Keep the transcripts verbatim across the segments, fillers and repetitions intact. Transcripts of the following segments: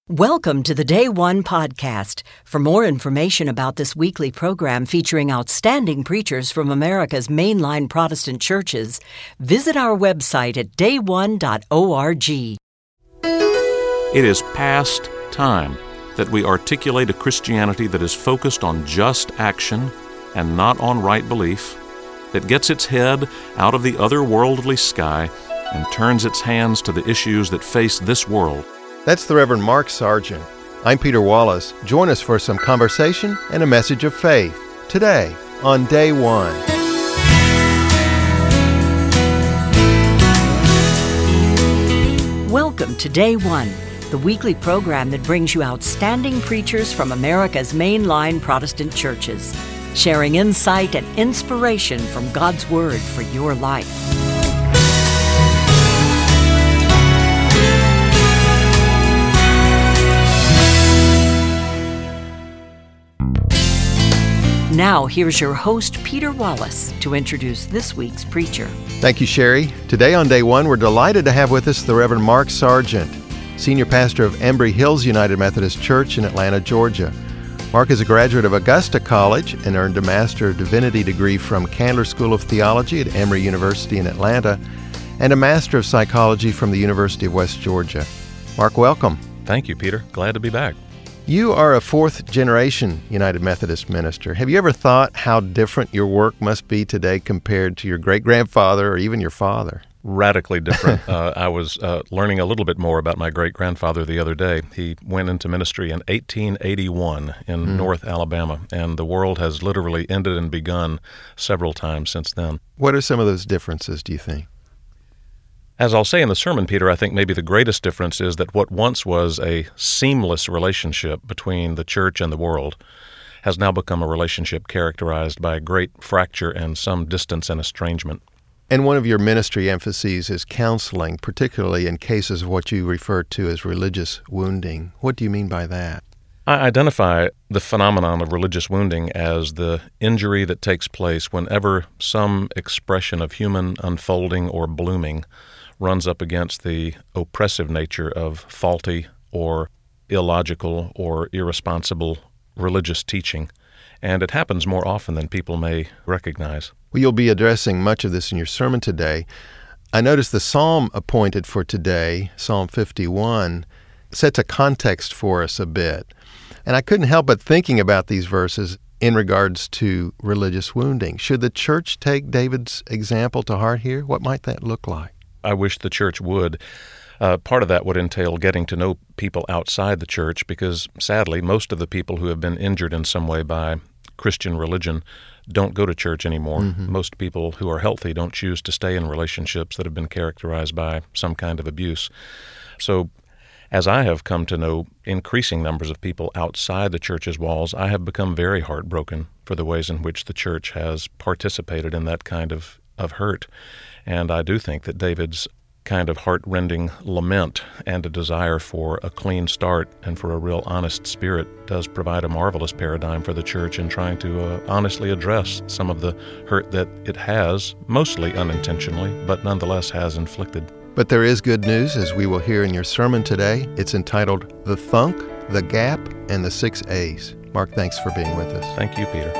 Welcome to the Day One podcast. For more information about this weekly program featuring outstanding preachers from America's mainline Protestant churches, visit our website at day one dot org. It is past time that we articulate a Christianity that is focused on just action and not on right belief, that gets its head out of the otherworldly sky and turns its hands to the issues that face this world. That's the Reverend Mark Sargent. I'm Peter Wallace. Join us for some conversation and a message of faith today on Day One. Welcome to Day One, the weekly program that brings you outstanding preachers from America's mainline Protestant churches, sharing insight and inspiration from God's Word for your life. Now, here's your host, Peter Wallace, to introduce this week's preacher. Thank you, Sherry. Today on Day One, we're delighted to have with us the Reverend Mark Sargent, Senior Pastor of Embry Hills United Methodist Church in Atlanta, Georgia. Mark is a graduate of Augusta College and earned a Master of Divinity degree from Candler School of Theology at Emory University in Atlanta and a Master of Psychology from the University of West Georgia. Mark, welcome. Thank you, Peter. Glad to be back. You are a fourth-generation United Methodist minister. Have you ever thought how different your work must be today compared to your great-grandfather or even your father? Radically different. uh, I was uh, learning a little bit more about my great-grandfather the other day. He went into ministry in eighteen eighty-one in mm. North Alabama, and the world has literally ended and begun several times since then. What are some of those differences, do you think? As I'll say in the sermon, Peter, I think maybe the greatest difference is that what once was a seamless relationship between the church and the world has now become a relationship characterized by great fracture and some distance and estrangement. And one of your ministry emphases is counseling, particularly in cases of what you refer to as religious wounding. What do you mean by that? I identify the phenomenon of religious wounding as the injury that takes place whenever some expression of human unfolding or blooming runs up against the oppressive nature of faulty or illogical or irresponsible religious teaching. And it happens more often than people may recognize. Well, you'll be addressing much of this in your sermon today. I noticed the psalm appointed for today, Psalm fifty-one, sets a context for us a bit. And I couldn't help but thinking about these verses in regards to religious wounding. Should the church take David's example to heart here? What might that look like? I wish the church would. Uh, part of that would entail getting to know people outside the church because, sadly, most of the people who have been injured in some way by Christian religion don't go to church anymore. Mm-hmm. Most people who are healthy don't choose to stay in relationships that have been characterized by some kind of abuse. So, as I have come to know increasing numbers of people outside the church's walls, I have become very heartbroken for the ways in which the church has participated in that kind of, of hurt. And I do think that David's kind of heart-rending lament and a desire for a clean start and for a real honest spirit does provide a marvelous paradigm for the church in trying to uh, honestly address some of the hurt that it has, mostly unintentionally, but nonetheless has inflicted. But there is good news, as we will hear in your sermon today. It's entitled The Thunk, The Gap, and the Six A's. Mark, thanks for being with us. Thank you, Peter.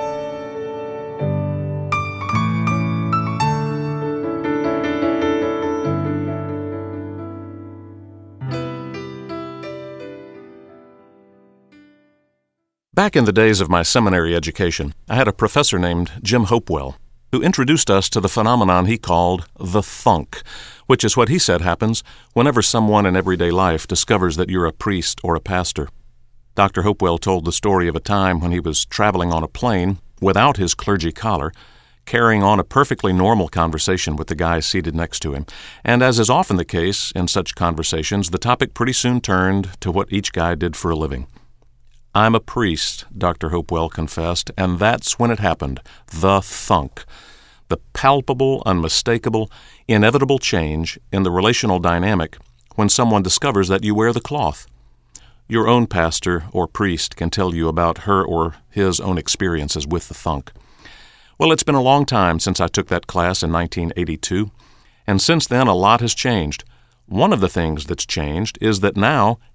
Back in the days of my seminary education, I had a professor named Jim Hopewell who introduced us to the phenomenon he called the thunk, which is what he said happens whenever someone in everyday life discovers that you're a priest or a pastor. Doctor Hopewell told the story of a time when he was traveling on a plane without his clergy collar, carrying on a perfectly normal conversation with the guy seated next to him. And as is often the case in such conversations, the topic pretty soon turned to what each guy did for a living. "I'm a priest," Doctor Hopewell confessed, and that's when it happened, the thunk, the palpable, unmistakable, inevitable change in the relational dynamic when someone discovers that you wear the cloth. Your own pastor or priest can tell you about her or his own experiences with the thunk. Well, it's been a long time since I took that class in nineteen eighty-two, and since then a lot has changed. One of the things that's changed is that now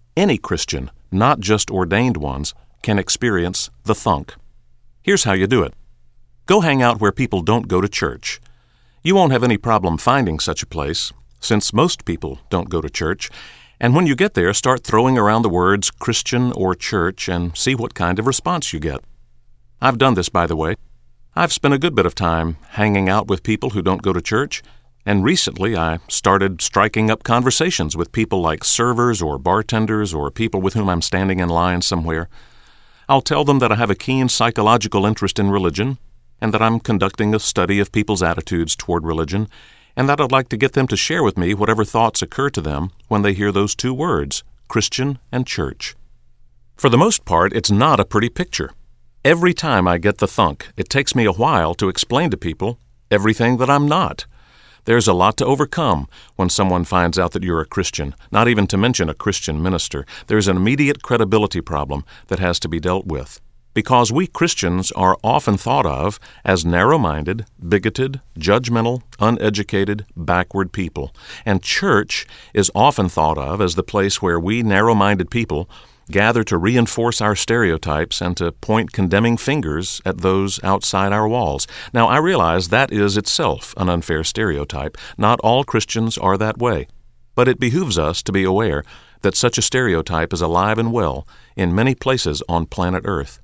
Any Christian, not just ordained ones, can experience the thunk. Here's how you do it. Go hang out where people don't go to church. You won't have any problem finding such a place, since most people don't go to church, and when you get there, start throwing around the words Christian or church and see what kind of response you get. I've done this, by the way. I've spent a good bit of time hanging out with people who don't go to church, and recently I started striking up conversations with people like servers or bartenders or people with whom I'm standing in line somewhere. I'll tell them that I have a keen psychological interest in religion, and that I'm conducting a study of people's attitudes toward religion, and that I'd like to get them to share with me whatever thoughts occur to them when they hear those two words, Christian and church. For the most part, it's not a pretty picture. Every time I get the thunk, it takes me a while to explain to people everything that I'm not. There's a lot to overcome when someone finds out that you're a Christian, not even to mention a Christian minister. There's an immediate credibility problem that has to be dealt with, because we Christians are often thought of as narrow-minded, bigoted, judgmental, uneducated, backward people. And church is often thought of as the place where we narrow-minded people gather to reinforce our stereotypes and to point condemning fingers at those outside our walls. Now, I realize that is itself an unfair stereotype. Not all Christians are that way. But it behooves us to be aware that such a stereotype is alive and well in many places on planet Earth.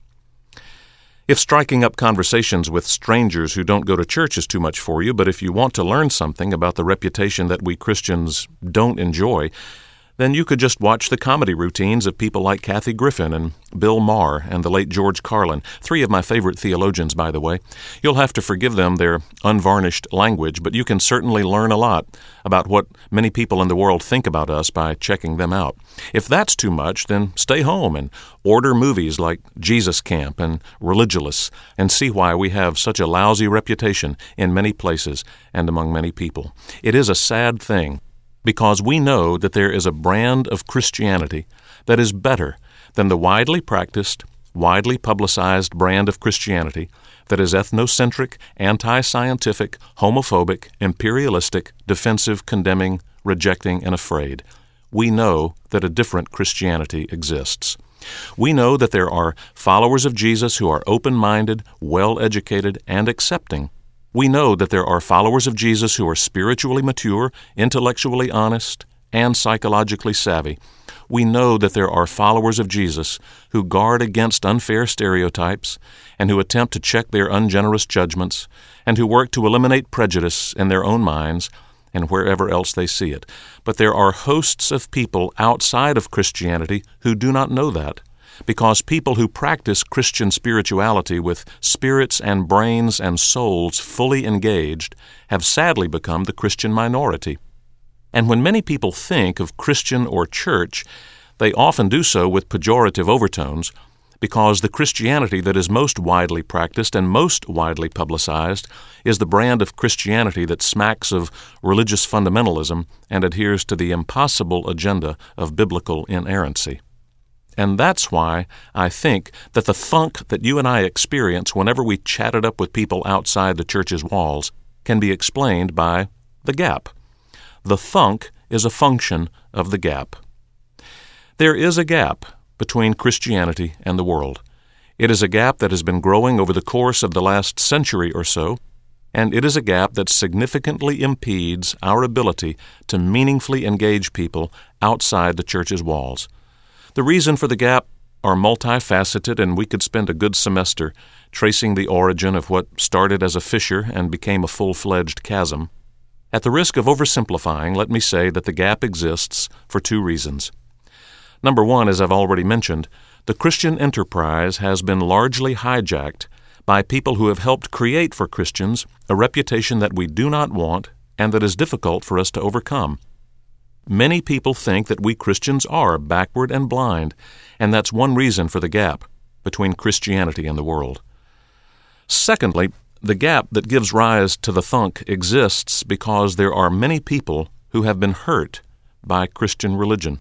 If striking up conversations with strangers who don't go to church is too much for you, but if you want to learn something about the reputation that we Christians don't enjoy, then you could just watch the comedy routines of people like Kathy Griffin and Bill Maher and the late George Carlin, three of my favorite theologians, by the way. You'll have to forgive them their unvarnished language, but you can certainly learn a lot about what many people in the world think about us by checking them out. If that's too much, then stay home and order movies like Jesus Camp and Religulous and see why we have such a lousy reputation in many places and among many people. It is a sad thing, because we know that there is a brand of Christianity that is better than the widely practiced, widely publicized brand of Christianity that is ethnocentric, anti-scientific, homophobic, imperialistic, defensive, condemning, rejecting, and afraid. We know that a different Christianity exists. We know that there are followers of Jesus who are open-minded, well-educated, and accepting. We know that there are followers of Jesus who are spiritually mature, intellectually honest, and psychologically savvy. We know that there are followers of Jesus who guard against unfair stereotypes and who attempt to check their ungenerous judgments and who work to eliminate prejudice in their own minds and wherever else they see it. But there are hosts of people outside of Christianity who do not know that, because people who practice Christian spirituality with spirits and brains and souls fully engaged have sadly become the Christian minority. And when many people think of Christian or church, they often do so with pejorative overtones, because the Christianity that is most widely practiced and most widely publicized is the brand of Christianity that smacks of religious fundamentalism and adheres to the impossible agenda of biblical inerrancy. And that's why I think that the thunk that you and I experience whenever we chat it up with people outside the church's walls can be explained by the gap. The thunk is a function of the gap. There is a gap between Christianity and the world. It is a gap that has been growing over the course of the last century or so, and it is a gap that significantly impedes our ability to meaningfully engage people outside the church's walls. The reason for the gap are multifaceted, and we could spend a good semester tracing the origin of what started as a fissure and became a full-fledged chasm. At the risk of oversimplifying, let me say that the gap exists for two reasons. Number one, as I've already mentioned, the Christian enterprise has been largely hijacked by people who have helped create for Christians a reputation that we do not want and that is difficult for us to overcome. Many people think that we Christians are backward and blind, and that's one reason for the gap between Christianity and the world. Secondly, the gap that gives rise to the thunk exists because there are many people who have been hurt by Christian religion.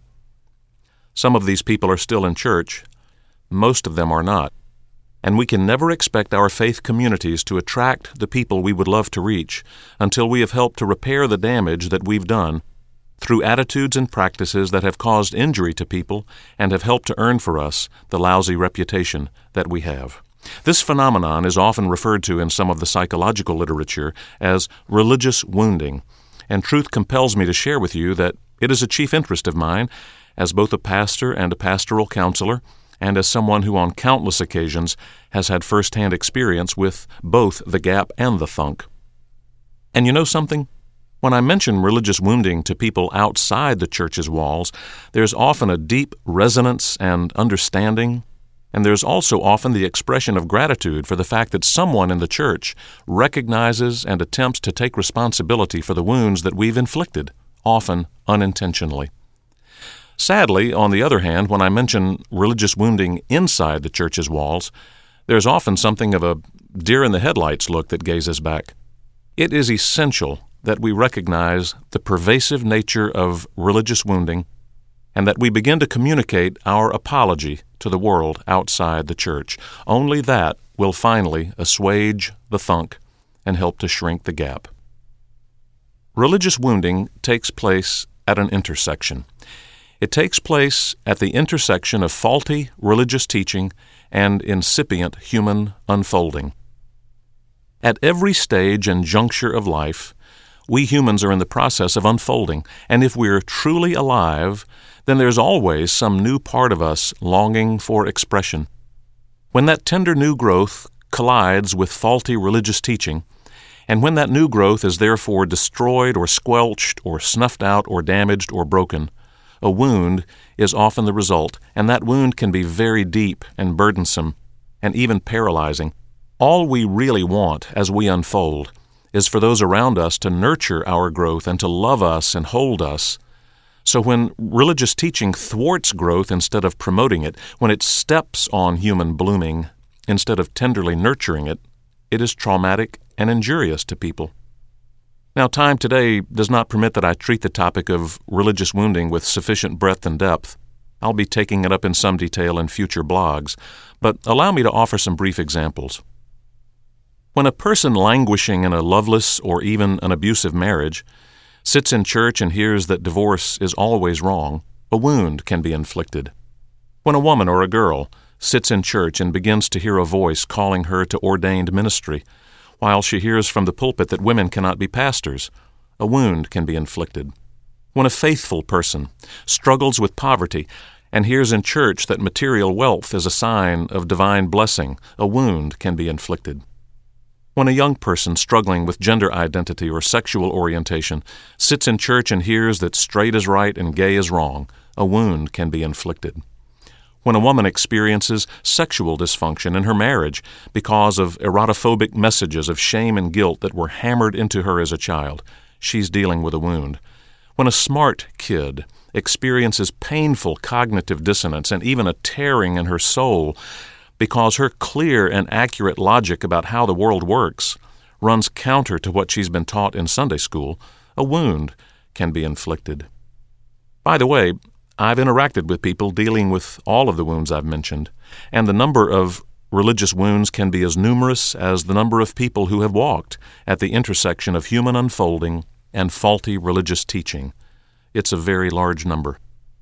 Some of these people are still in church. Most of them are not. And we can never expect our faith communities to attract the people we would love to reach until we have helped to repair the damage that we've done through attitudes and practices that have caused injury to people and have helped to earn for us the lousy reputation that we have. This phenomenon is often referred to in some of the psychological literature as religious wounding, and truth compels me to share with you that it is a chief interest of mine as both a pastor and a pastoral counselor, and as someone who on countless occasions has had first-hand experience with both the gap and the thunk. And you know something? When I mention religious wounding to people outside the church's walls, there's often a deep resonance and understanding, and there's also often the expression of gratitude for the fact that someone in the church recognizes and attempts to take responsibility for the wounds that we've inflicted, often unintentionally. Sadly, on the other hand, when I mention religious wounding inside the church's walls, there's often something of a deer-in-the-headlights look that gazes back. It is essential that we recognize the pervasive nature of religious wounding and that we begin to communicate our apology to the world outside the church. Only that will finally assuage the thunk and help to shrink the gap. Religious wounding takes place at an intersection. It takes place at the intersection of faulty religious teaching and incipient human unfolding. At every stage and juncture of life, we humans are in the process of unfolding, and if we're truly alive, then there's always some new part of us longing for expression. When that tender new growth collides with faulty religious teaching, and when that new growth is therefore destroyed or squelched or snuffed out or damaged or broken, a wound is often the result, and that wound can be very deep and burdensome and even paralyzing. All we really want as we unfold is for those around us to nurture our growth and to love us and hold us. So when religious teaching thwarts growth instead of promoting it, when it steps on human blooming instead of tenderly nurturing it, it is traumatic and injurious to people. Now, time today does not permit that I treat the topic of religious wounding with sufficient breadth and depth. I'll be taking it up in some detail in future blogs, but allow me to offer some brief examples. When a person languishing in a loveless or even an abusive marriage sits in church and hears that divorce is always wrong, a wound can be inflicted. When a woman or a girl sits in church and begins to hear a voice calling her to ordained ministry, while she hears from the pulpit that women cannot be pastors, a wound can be inflicted. When a faithful person struggles with poverty and hears in church that material wealth is a sign of divine blessing, a wound can be inflicted. When a young person struggling with gender identity or sexual orientation sits in church and hears that straight is right and gay is wrong, a wound can be inflicted. When a woman experiences sexual dysfunction in her marriage because of erotophobic messages of shame and guilt that were hammered into her as a child, she's dealing with a wound. When a smart kid experiences painful cognitive dissonance and even a tearing in her soul because her clear and accurate logic about how the world works runs counter to what she's been taught in Sunday school, a wound can be inflicted. By the way, I've interacted with people dealing with all of the wounds I've mentioned, and the number of religious wounds can be as numerous as the number of people who have walked at the intersection of human unfolding and faulty religious teaching. It's a very large number.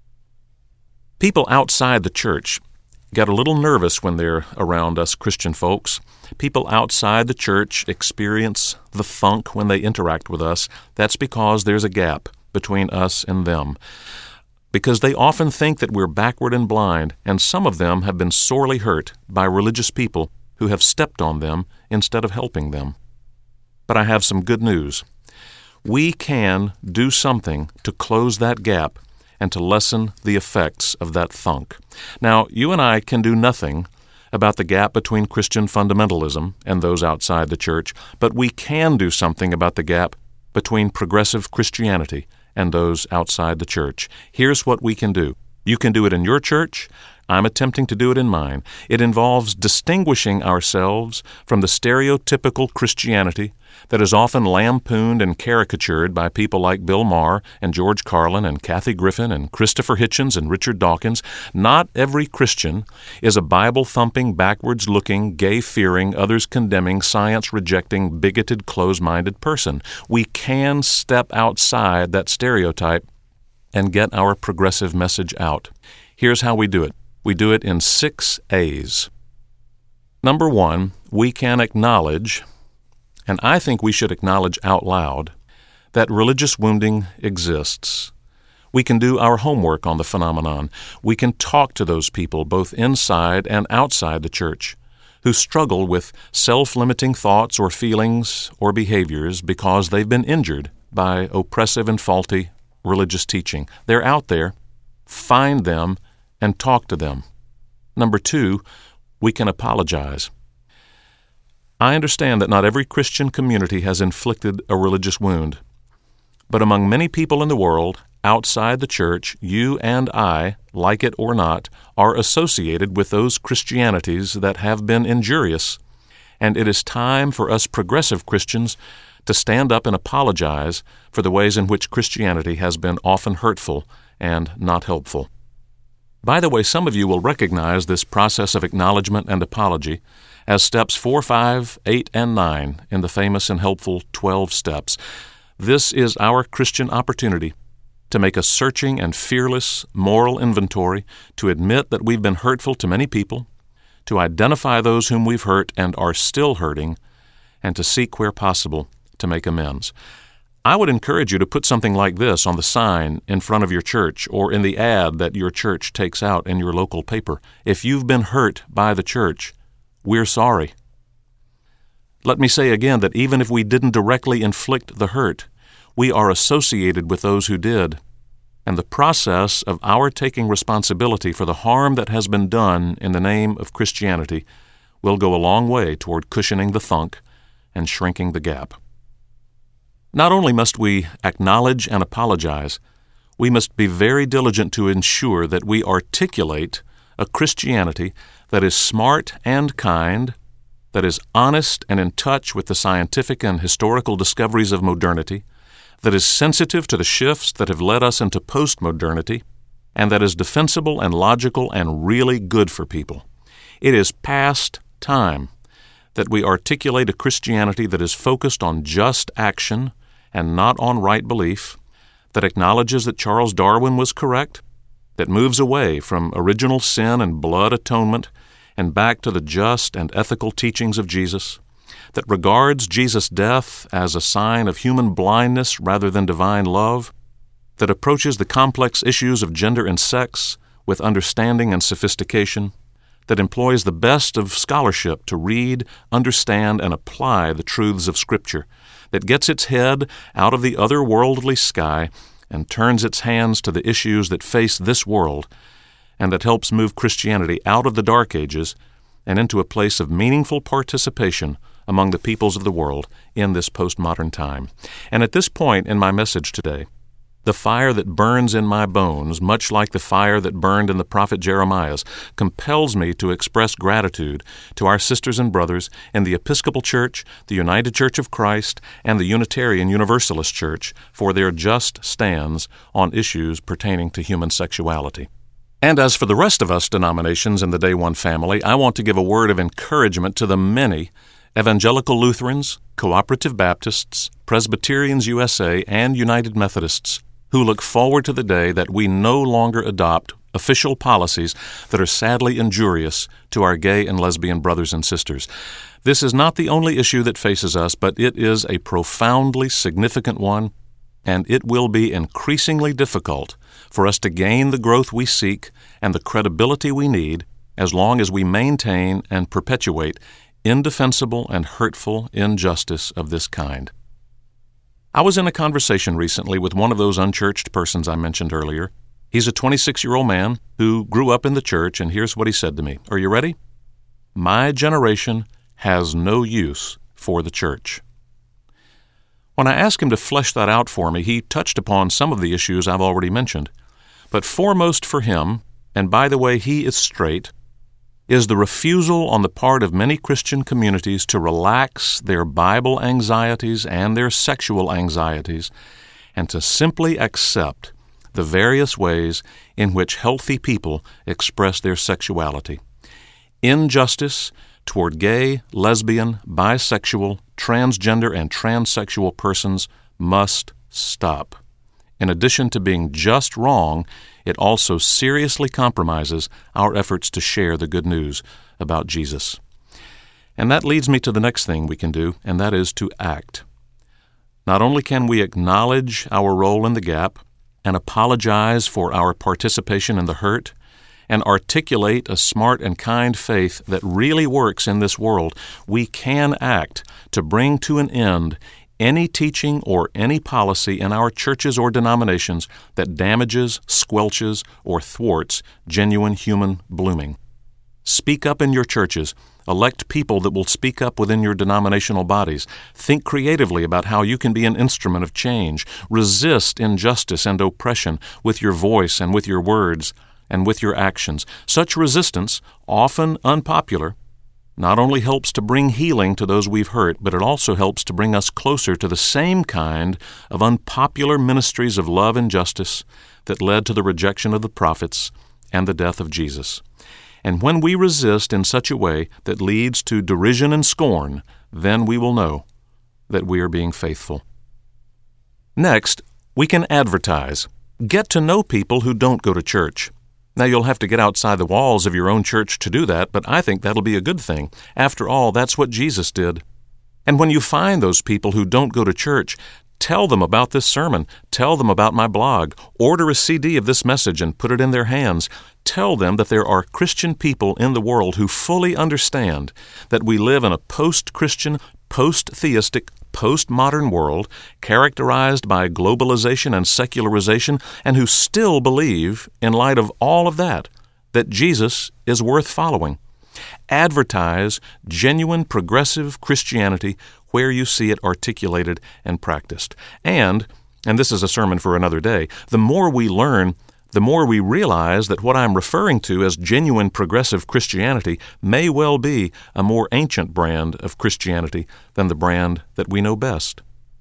People outside the church get a little nervous when they're around us Christian folks. People outside the church experience the thunk when they interact with us. That's because there's a gap between us and them. Because they often think that we're backward and blind, and some of them have been sorely hurt by religious people who have stepped on them instead of helping them. But I have some good news. We can do something to close that gap and to lessen the effects of that thunk. Now, you and I can do nothing about the gap between Christian fundamentalism and those outside the church, but we can do something about the gap between progressive Christianity and those outside the church. Here's what we can do. You can do it in your church. I'm attempting to do it in mine. It involves distinguishing ourselves from the stereotypical Christianity that is often lampooned and caricatured by people like Bill Maher and George Carlin and Kathy Griffin and Christopher Hitchens and Richard Dawkins. Not every Christian is a Bible-thumping, backwards-looking, gay-fearing, others-condemning, science-rejecting, bigoted, close-minded person. We can step outside that stereotype and get our progressive message out. Here's how we do it. We do it in six A's. Number one, we can acknowledge, and I think we should acknowledge out loud, that religious wounding exists. We can do our homework on the phenomenon. We can talk to those people, both inside and outside the church, who struggle with self-limiting thoughts or feelings or behaviors because they've been injured by oppressive and faulty religious teaching. They're out there. Find them and talk to them. Number two, we can apologize. I understand that not every Christian community has inflicted a religious wound, but among many people in the world, outside the church, you and I, like it or not, are associated with those Christianities that have been injurious, and it is time for us progressive Christians to stand up and apologize for the ways in which Christianity has been often hurtful and not helpful. By the way, some of you will recognize this process of acknowledgement and apology as steps four, five, eight, and nine in the famous and helpful twelve steps. This is our Christian opportunity to make a searching and fearless moral inventory, to admit that we've been hurtful to many people, to identify those whom we've hurt and are still hurting, and to seek where possible to make amends. I would encourage you to put something like this on the sign in front of your church or in the ad that your church takes out in your local paper. If you've been hurt by the church, we're sorry. Let me say again that even if we didn't directly inflict the hurt, we are associated with those who did, and the process of our taking responsibility for the harm that has been done in the name of Christianity will go a long way toward cushioning the thunk and shrinking the gap. Not only must we acknowledge and apologize, we must be very diligent to ensure that we articulate a Christianity that is smart and kind, that is honest and in touch with the scientific and historical discoveries of modernity, that is sensitive to the shifts that have led us into postmodernity, and that is defensible and logical and really good for people. It is past time that we articulate a Christianity that is focused on just action and not on right belief, that acknowledges that Charles Darwin was correct, that moves away from original sin and blood atonement and back to the just and ethical teachings of Jesus, that regards Jesus' death as a sign of human blindness rather than divine love, that approaches the complex issues of gender and sex with understanding and sophistication, that employs the best of scholarship to read, understand, and apply the truths of Scripture, that gets its head out of the otherworldly sky and turns its hands to the issues that face this world, and that helps move Christianity out of the Dark Ages and into a place of meaningful participation among the peoples of the world in this postmodern time. And at this point in my message today, the fire that burns in my bones, much like the fire that burned in the prophet Jeremiah's, compels me to express gratitude to our sisters and brothers in the Episcopal Church, the United Church of Christ, and the Unitarian Universalist Church for their just stands on issues pertaining to human sexuality. And as for the rest of us denominations in the Day One family, I want to give a word of encouragement to the many Evangelical Lutherans, Cooperative Baptists, Presbyterians U S A, and United Methodists who look forward to the day that we no longer adopt official policies that are sadly injurious to our gay and lesbian brothers and sisters. This is not the only issue that faces us, but it is a profoundly significant one, and it will be increasingly difficult for us to gain the growth we seek and the credibility we need as long as we maintain and perpetuate indefensible and hurtful injustice of this kind. I was in a conversation recently with one of those unchurched persons I mentioned earlier. He's a twenty-six-year-old man who grew up in the church, and here's what he said to me. Are you ready? My generation has no use for the church. When I asked him to flesh that out for me, he touched upon some of the issues I've already mentioned. But foremost for him, and by the way, he is straight, is the refusal on the part of many Christian communities to relax their Bible anxieties and their sexual anxieties and to simply accept the various ways in which healthy people express their sexuality. Injustice toward gay, lesbian, bisexual, transgender, and transsexual persons must stop. In addition to being just wrong, it also seriously compromises our efforts to share the good news about Jesus. And that leads me to the next thing we can do, and that is to act. Not only can we acknowledge our role in the gap and apologize for our participation in the hurt and articulate a smart and kind faith that really works in this world, we can act to bring to an end any teaching or any policy in our churches or denominations that damages, squelches, or thwarts genuine human blooming. Speak up in your churches. Elect people that will speak up within your denominational bodies. Think creatively about how you can be an instrument of change. Resist injustice and oppression with your voice and with your words and with your actions. Such resistance, often unpopular, not only helps to bring healing to those we've hurt, but it also helps to bring us closer to the same kind of unpopular ministries of love and justice that led to the rejection of the prophets and the death of Jesus. And when we resist in such a way that leads to derision and scorn, then we will know that we are being faithful. Next, we can advertise. Get to know people who don't go to church. Now, you'll have to get outside the walls of your own church to do that, but I think that'll be a good thing. After all, that's what Jesus did. And when you find those people who don't go to church, tell them about this sermon. Tell them about my blog. Order a C D of this message and put it in their hands. Tell them that there are Christian people in the world who fully understand that we live in a post-Christian, post-theistic, post-modern world characterized by globalization and secularization, and who still believe, in light of all of that, that Jesus is worth following. Advertise genuine progressive Christianity where you see it articulated and practiced. And, and this is a sermon for another day, the more we learn, the more we realize that what I'm referring to as genuine progressive Christianity may well be a more ancient brand of Christianity than the brand that we know best.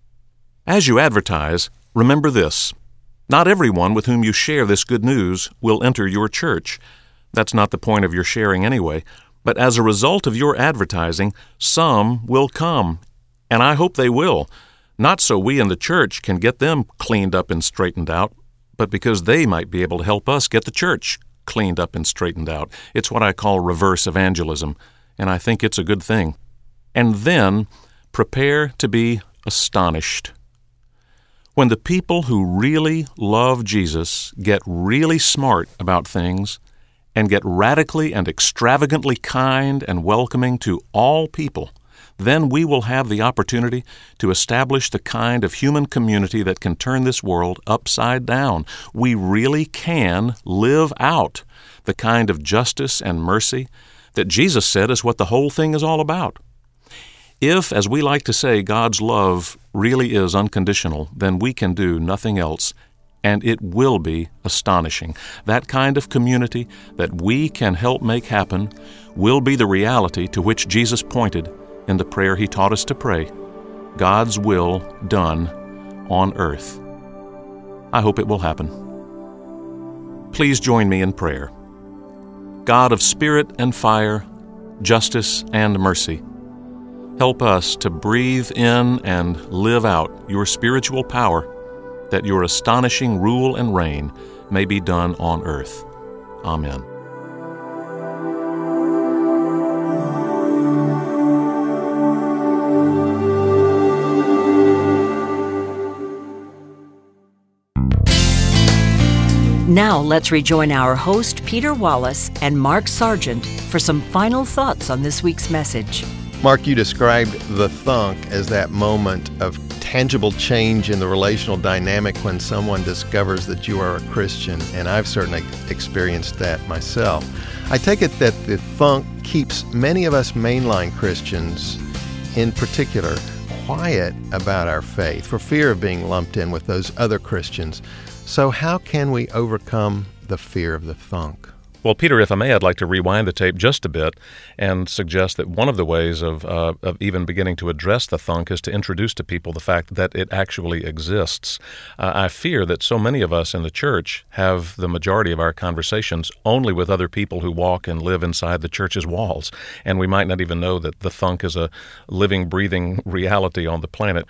As you advertise, remember this: not everyone with whom you share this good news will enter your church. That's not the point of your sharing anyway. But as a result of your advertising, some will come, and I hope they will, not so we in the church can get them cleaned up and straightened out, but because they might be able to help us get the church cleaned up and straightened out. It's what I call reverse evangelism, and I think it's a good thing. And then prepare to be astonished. When the people who really love Jesus get really smart about things and get radically and extravagantly kind and welcoming to all people, then we will have the opportunity to establish the kind of human community that can turn this world upside down. We really can live out the kind of justice and mercy that Jesus said is what the whole thing is all about. If, as we like to say, God's love really is unconditional, then we can do nothing else, and it will be astonishing. That kind of community that we can help make happen will be the reality to which Jesus pointed in the prayer he taught us to pray: God's will done on earth. I hope it will happen. Please join me in prayer. God of spirit and fire, justice and mercy, help us to breathe in and live out your spiritual power, that your astonishing rule and reign may be done on earth. Amen. Now let's rejoin our host, Peter Wallace, and Mark Sargent for some final thoughts on this week's message. Mark, you described the thunk as that moment of tangible change in the relational dynamic when someone discovers that you are a Christian, and I've certainly experienced that myself. I take it that the thunk keeps many of us mainline Christians, in particular, quiet about our faith for fear of being lumped in with those other Christians. So how can we overcome the fear of the thunk? Well, Peter, if I may, I'd like to rewind the tape just a bit and suggest that one of the ways of uh, of even beginning to address the thunk is to introduce to people the fact that it actually exists. Uh, I fear that so many of us in the church have the majority of our conversations only with other people who walk and live inside the church's walls, and we might not even know that the thunk is a living, breathing reality on the planet.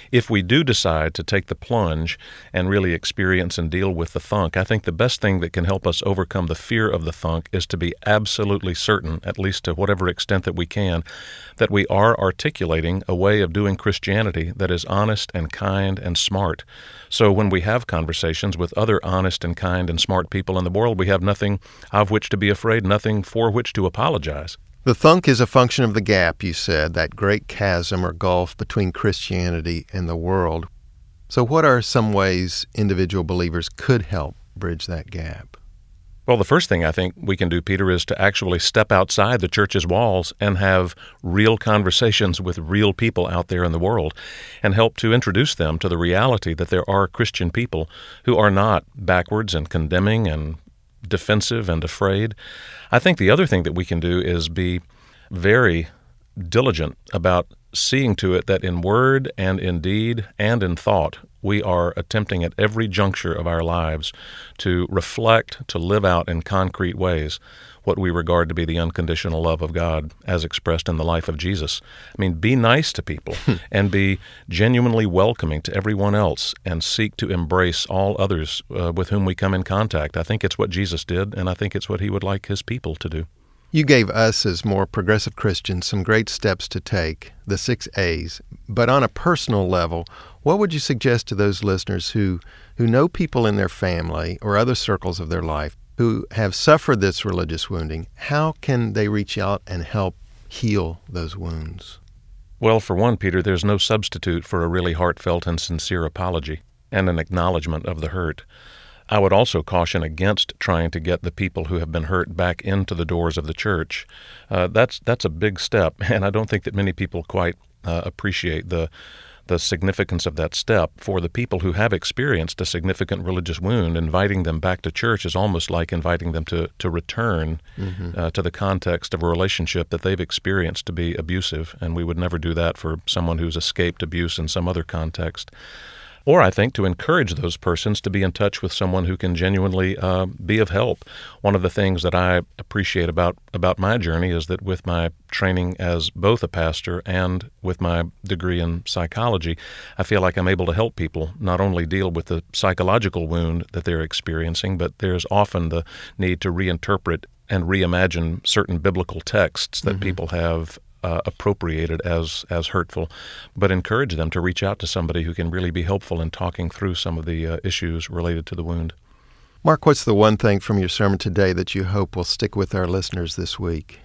if we do decide to take the plunge and really experience and deal with the thunk, I think the best thing that can help us overcome the fear of the thunk is to be absolutely certain, at least to whatever extent that we can, that we are articulating a way of doing Christianity that is honest and kind and smart. So when we have conversations with other honest and kind and smart people in the world, we have nothing of which to be afraid, nothing for which to apologize. The thunk is a function of the gap, you said, that great chasm or gulf between Christianity and the world. So what are some ways individual believers could help bridge that gap? Well, the first thing I think we can do, Peter, is to actually step outside the church's walls and have real conversations with real people out there in the world and help to introduce them to the reality that there are Christian people who are not backwards and condemning and defensive and afraid. I think the other thing that we can do is be very diligent about seeing to it that in word and in deed and in thought, we are attempting at every juncture of our lives to reflect, to live out in concrete ways what we regard to be the unconditional love of God as expressed in the life of Jesus. I mean, be nice to people and be genuinely welcoming to everyone else and seek to embrace all others uh, with whom we come in contact. I think it's what Jesus did, and I think it's what he would like his people to do. You gave us, as more progressive Christians, some great steps to take, the six A's. But on a personal level, what would you suggest to those listeners who, who know people in their family or other circles of their life who have suffered this religious wounding? How can they reach out and help heal those wounds? Well, for one, Peter, there's no substitute for a really heartfelt and sincere apology and an acknowledgement of the hurt. I would also caution against trying to get the people who have been hurt back into the doors of the church. Uh, that's that's a big step, and I don't think that many people quite uh, appreciate the the significance of that step. For the people who have experienced a significant religious wound, inviting them back to church is almost like inviting them to, to return mm-hmm. uh, to the context of a relationship that they've experienced to be abusive, and we would never do that for someone who's escaped abuse in some other context. Or I think to encourage those persons to be in touch with someone who can genuinely uh, be of help. One of the things that I appreciate about, about my journey is that with my training as both a pastor and with my degree in psychology, I feel like I'm able to help people not only deal with the psychological wound that they're experiencing, but there's often the need to reinterpret and reimagine certain biblical texts that mm-hmm. people have Uh, appropriated as as hurtful, but encourage them to reach out to somebody who can really be helpful in talking through some of the uh, issues related to the wound. Mark, what's the one thing from your sermon today that you hope will stick with our listeners this week?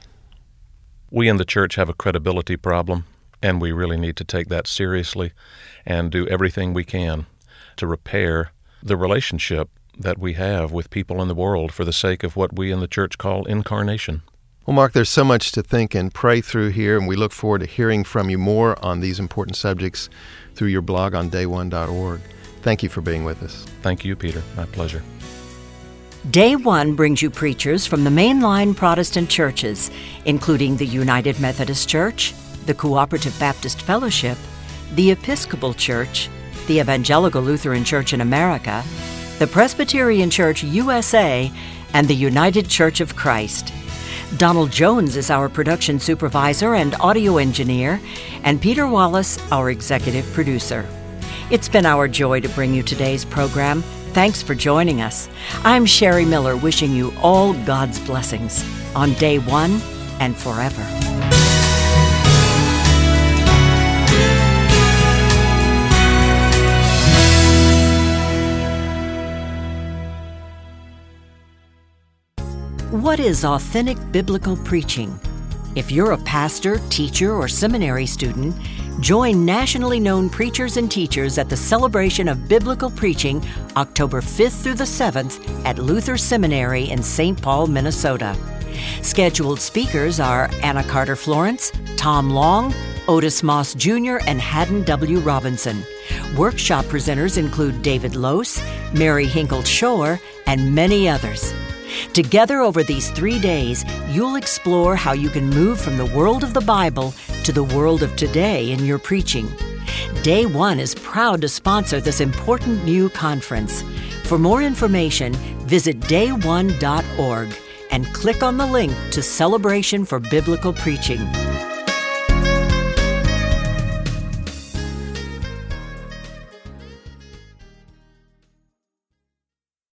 We in the church have a credibility problem, and we really need to take that seriously and do everything we can to repair the relationship that we have with people in the world for the sake of what we in the church call incarnation. Well, Mark, there's so much to think and pray through here, and we look forward to hearing from you more on these important subjects through your blog on day one dot org. Thank you for being with us. Thank you, Peter. My pleasure. Day One brings you preachers from the mainline Protestant churches, including the United Methodist Church, the Cooperative Baptist Fellowship, the Episcopal Church, the Evangelical Lutheran Church in America, the Presbyterian Church U S A, and the United Church of Christ. Donald Jones is our production supervisor and audio engineer, and Peter Wallace, our executive producer. It's been our joy to bring you today's program. Thanks for joining us. I'm Sherry Miller, wishing you all God's blessings on Day One and forever. What is authentic biblical preaching? If you're a pastor, teacher, or seminary student, join nationally known preachers and teachers at the Celebration of Biblical Preaching October fifth through the seventh at Luther Seminary in Saint Paul, Minnesota. Scheduled speakers are Anna Carter Florence, Tom Long, Otis Moss Junior, and Haddon W. Robinson. Workshop presenters include David Lose, Mary Hinkle Shore, and many others. Together over these three days, you'll explore how you can move from the world of the Bible to the world of today in your preaching. Day One is proud to sponsor this important new conference. For more information, visit day one dot org and click on the link to Celebration for Biblical Preaching.